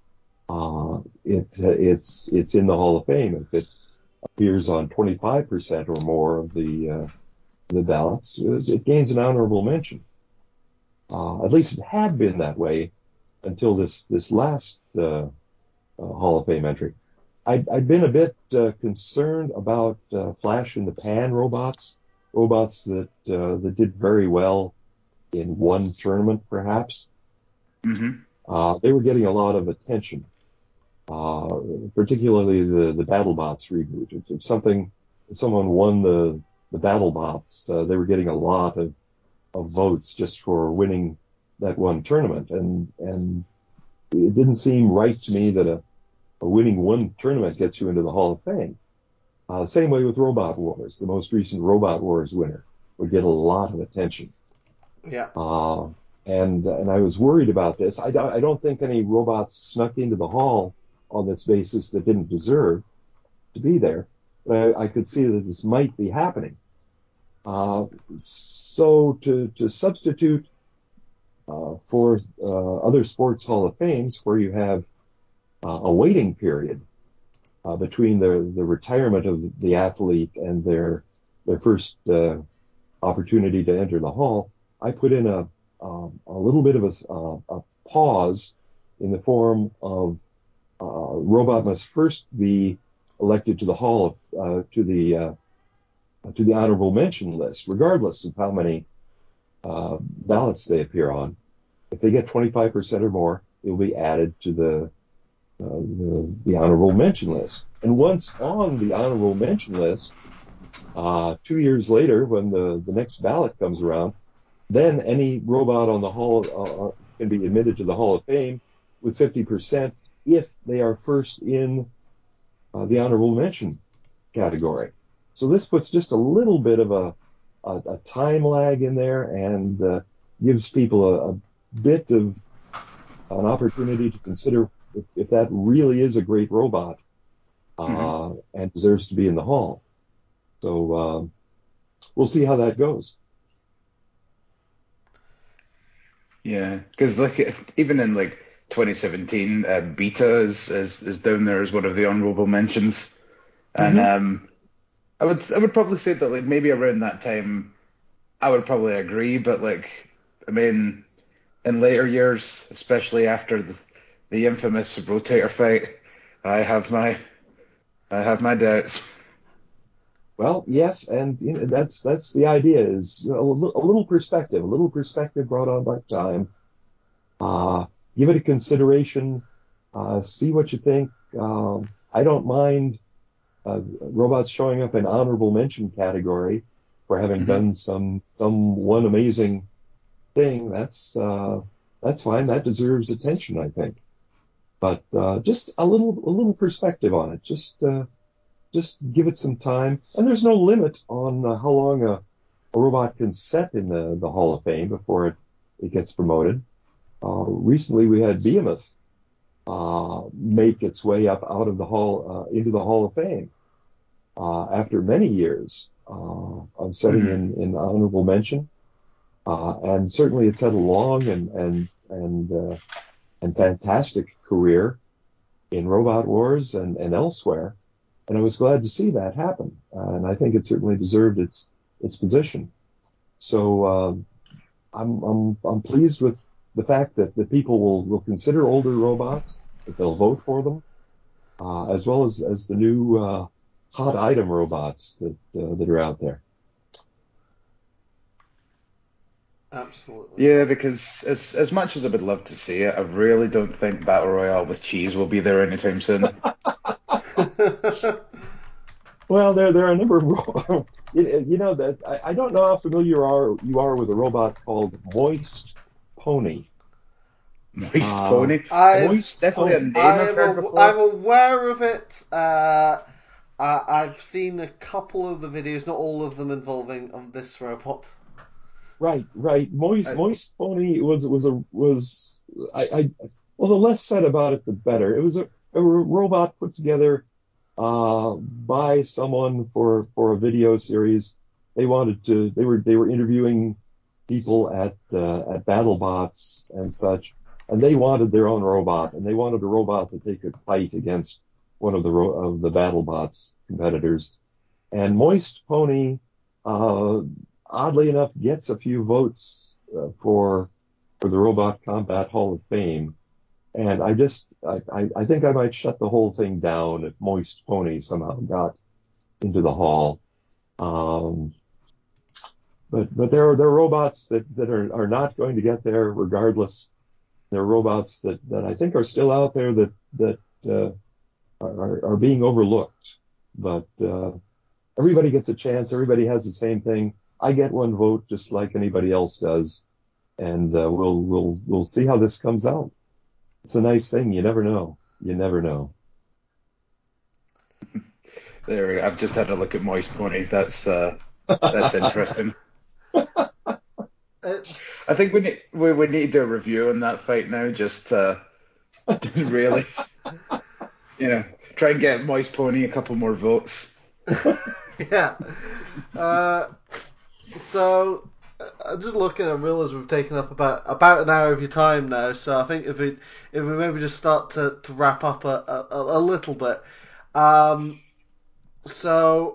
it's in the Hall of Fame. If it appears on 25% or more of the ballots, it gains an honorable mention. At least it had been that way until this last Hall of Fame entry. I'd been a bit concerned about flash in the pan robots that did very well in one tournament, perhaps. Mm-hmm. They were getting a lot of attention, particularly the BattleBots reboot. If someone won the BattleBots, they were getting a lot of votes just for winning that one tournament, and it didn't seem right to me that a winning one tournament gets you into the Hall of Fame. Same way with Robot Wars. The most recent Robot Wars winner would get a lot of attention. Yeah. And I was worried about this. I don't think any robots snuck into the hall on this basis that didn't deserve to be there. But I could see that this might be happening. So to substitute for other sports Hall of Fames where you have a waiting period between the retirement of the athlete and their first opportunity to enter the hall, I put in a little bit of a pause in the form of robot must first be elected to the hall of to the honorable mention list, regardless of how many ballots they appear on. If they get 25% or more, it will be added to the honorable mention list. And once on the honorable mention list, 2 years later, when the next ballot comes around, then any robot on the hall can be admitted to the Hall of Fame with 50% if they are first in the honorable mention category. So this puts just a little bit of a time lag in there and gives people a bit of an opportunity to consider if that really is a great robot and deserves to be in the hall. So we'll see how that goes. Yeah, because even in 2017, Beta is down there as one of the honorable mentions, and I would probably say that maybe around that time I would probably agree, but I mean in later years, especially after the infamous rotator fight, I have my doubts. Well, yes, and that's the idea is a little perspective brought on by time. Give it a consideration, see what you think. I don't mind robots showing up in honorable mention category for having done some one amazing thing. That's fine. That deserves attention, I think. But just a little perspective on it. Just give it some time. And there's no limit on how long a robot can set in the Hall of Fame before it gets promoted. Recently, we had Behemoth make its way up out of the hall into the Hall of Fame after many years of setting in honorable mention. And certainly, it's had a long and fantastic career in Robot Wars and elsewhere. And I was glad to see that happen. And I think it certainly deserved its position. So I'm pleased with the fact that the people will consider older robots, that they'll vote for them, as well as the new hot item robots that are out there. Absolutely. Yeah, because as much as I would love to see it, I really don't think Battle Royale with cheese will be there anytime soon. Well, there are a number of that I don't know how familiar you are with a robot called Moist Pony. Moist Pony. Moist Definitely a Pony. name I've heard before. I'm aware of it. I've seen a couple of the videos, not all of them involving this robot. Right. Moist Pony was the less said about it, the better. It was a robot put together by someone for a video series. They were interviewing people at BattleBots and such, and they wanted their own robot, and they wanted a robot that they could fight against one of the BattleBots competitors. And Moist Pony, oddly enough, gets a few votes for the Robot Combat Hall of Fame. And I think I might shut the whole thing down if Moist Pony somehow got into the hall. But there are robots that are not going to get there regardless. There are robots that I think are still out there that are being overlooked. But everybody gets a chance. Everybody has the same thing. I get one vote just like anybody else does, and we'll see how this comes out. It's a nice thing. You never know. You never know. There we go. I've just had a look at Moist Pony. That's interesting. I think we need to do a review on that fight now. Just really, try and get Moist Pony a couple more votes. Yeah. So, I'm just looking and realize we've taken up about an hour of your time now. So I think if we maybe just start to wrap up a little bit. So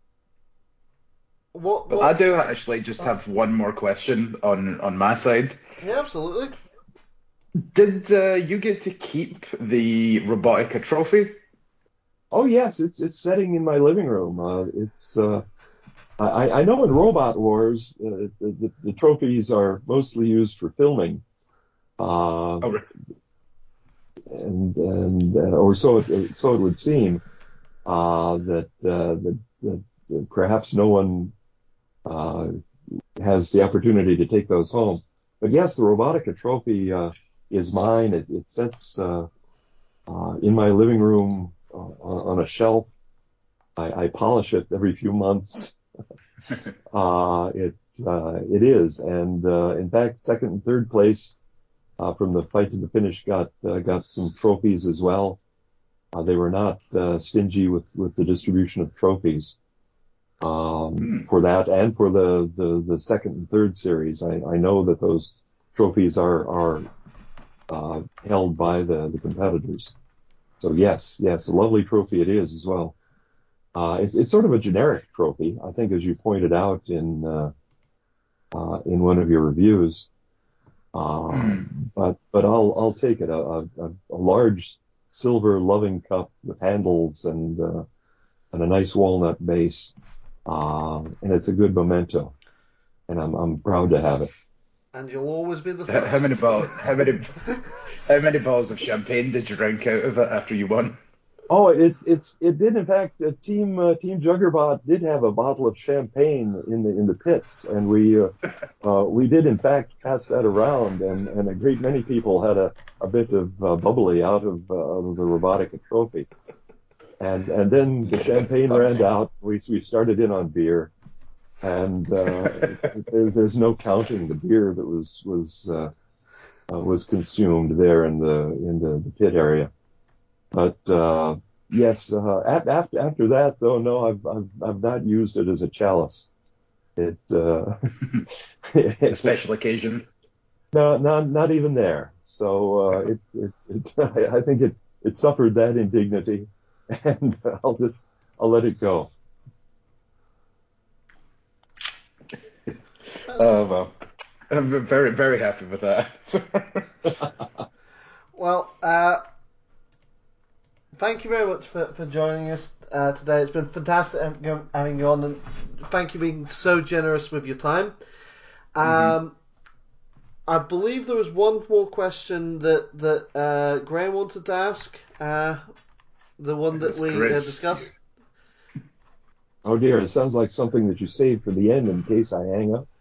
what? But I do actually just have one more question on my side. Yeah, absolutely. Did you get to keep the Robotica trophy? Oh yes, it's sitting in my living room. I know in Robot Wars the trophies are mostly used for filming, Oh, and or so it would seem that perhaps no one has the opportunity to take those home. But yes, the Robotica trophy is mine. It sits in my living room on a shelf. I polish it every few months. It is, and in fact, second and third place from the fight to the finish got some trophies as well. They were not stingy with the distribution of trophies for that and for the second and third series. I know that those trophies are held by the competitors. So yes, a lovely trophy it is as well. It's sort of a generic trophy, I think, as you pointed out in one of your reviews. But I'll take it. A large silver loving cup with handles and a nice walnut base, and it's a good memento, and I'm proud to have it. And you'll always be the how first. how many bottles of champagne did you drink out of it after you won? Oh, it did in fact. Team Juggerbot did have a bottle of champagne in the pits, and we did in fact pass that around, and a great many people had a bit of bubbly out of the Robotica trophy, and then the champagne ran out. We started in on beer, and there's no counting the beer that was consumed there in the pit area. But yes, after that though, no, I've not used it as a chalice. It A special occasion. No, not even there. So I think it suffered that indignity, and I'll let it go. Oh well, I'm very very happy with that. Well, thank you very much for joining us today. It's been fantastic having you on, and thank you for being so generous with your time. I believe there was one more question that Graham wanted to ask, the one that we discussed. Oh dear, it sounds like something that you saved for the end in case I hang up.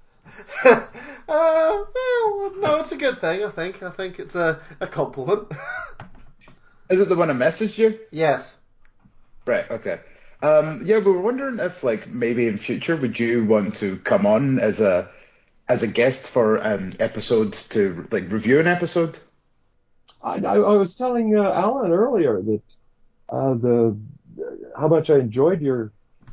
Well, no, it's a good thing, I think. I think it's a compliment. Is it the one I messaged you? Yes. Right, okay. Yeah, we were wondering if, like, maybe in future, would you want to come on as a guest for an episode to, like, review an episode? I was telling Alan earlier that how much I enjoyed your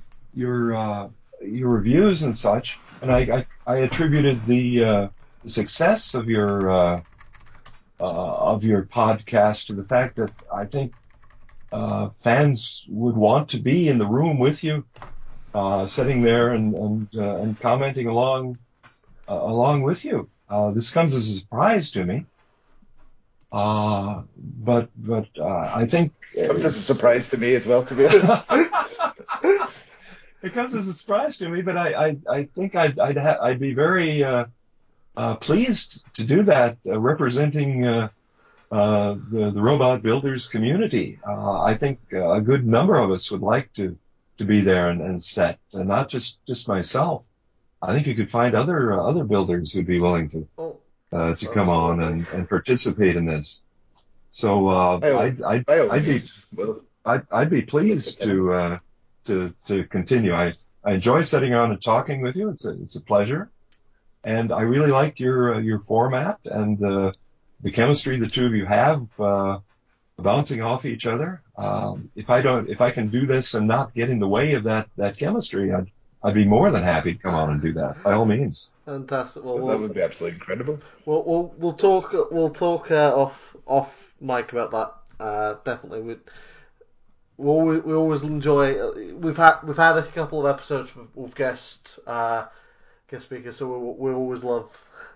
reviews and such, and I attributed the success of your podcast to the fact that I think fans would want to be in the room with you, sitting there and commenting along with you. This comes as a surprise to me, but I think It comes as a surprise to me as well, to be honest. It comes as a surprise to me, but I think I'd be very pleased to do that, representing the robot builders community. I think a good number of us would like to be there and set, and not just myself. I think you could find other builders who'd be willing to come on and participate in this. So I'd be pleased to continue. I enjoy sitting around and talking with you. It's a pleasure, and I really like your format and the chemistry the two of you have, bouncing off each other. If I can do this and not get in the way of that chemistry, I'd be more than happy to come on and do that, by all means. Fantastic. Well, That would be absolutely incredible. we'll talk off mic about that. Definitely, we always enjoy. We've had a couple of episodes with guest speakers, so we always love.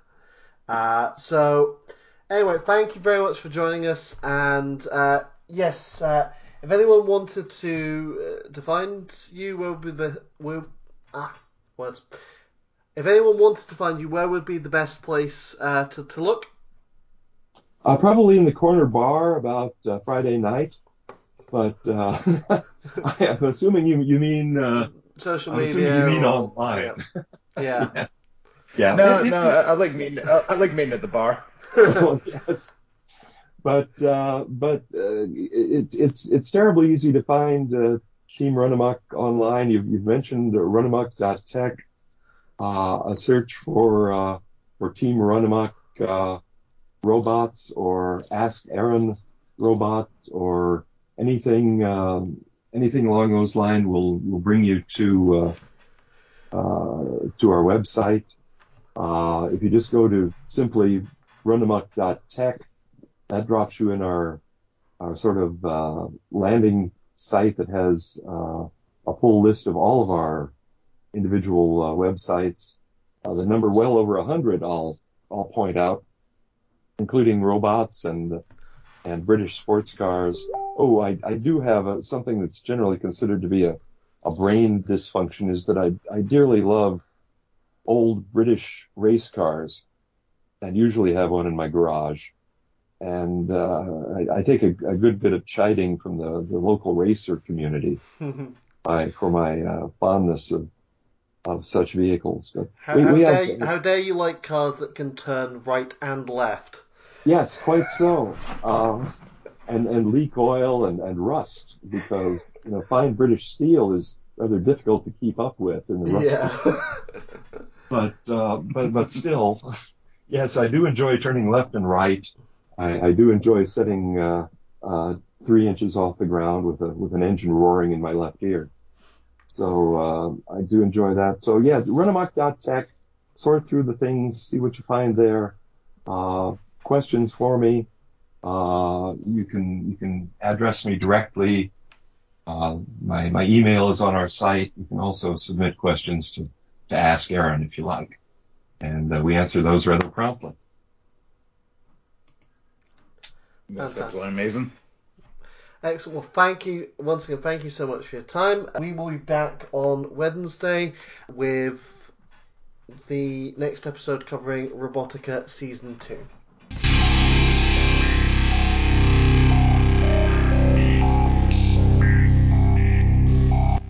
So anyway, thank you very much for joining us. And yes, if anyone wanted to find you, where would be words? If anyone wanted to find you, where would be the best place to look? Probably in the corner bar about Friday night. But I am assuming you mean social I'm media. assuming you mean online. Yeah. Yes. Yeah. No, I like meeting at the bar. Well, yes. But it's terribly easy to find Team Run Amok online. You've mentioned runamok.tech. A search for Team Run Amok robots or Ask Aaron robots or anything along those lines will bring you to our website. If you just go to simply runamok.tech, that drops you in our sort of landing site that has a full list of all of our individual websites. The number well over 100, I'll point out, including robots and British sports cars. Oh, I do have something that's generally considered to be a brain dysfunction, is that I dearly love old British race cars and usually have one in my garage. And I take a good bit of chiding from the local racer community for my fondness of such vehicles. But how dare you like cars that can turn right and left? Yes, quite so. And leak oil and rust, because fine British steel is rather difficult to keep up with in the rust. Yeah. But still, yes, I do enjoy turning left and right. I do enjoy sitting 3 inches off the ground with an engine roaring in my left ear. So I do enjoy that. So yeah, runamok.tech, sort through the things, see what you find there. Questions for me, you can address me directly. My email is on our site. You can also submit questions to Ask Aaron if you like, and we answer those rather promptly. That's absolutely amazing. Excellent. Well, thank you once again. Thank you so much for your time. We will be back on Wednesday with the next episode covering Robotica Season 2.